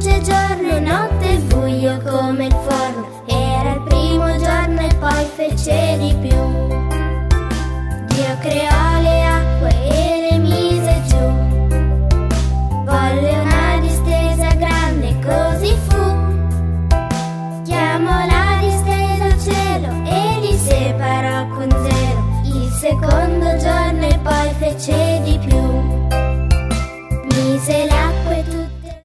luce, giorno e notte, buio come il forno. Era il primo giorno e poi fece di più. Dio creò le acque e le mise giù. Volle una distesa grande, così fu. Chiamò la distesa al cielo e li separò con zero. Il secondo giorno e poi fece di più. Mise l'acqua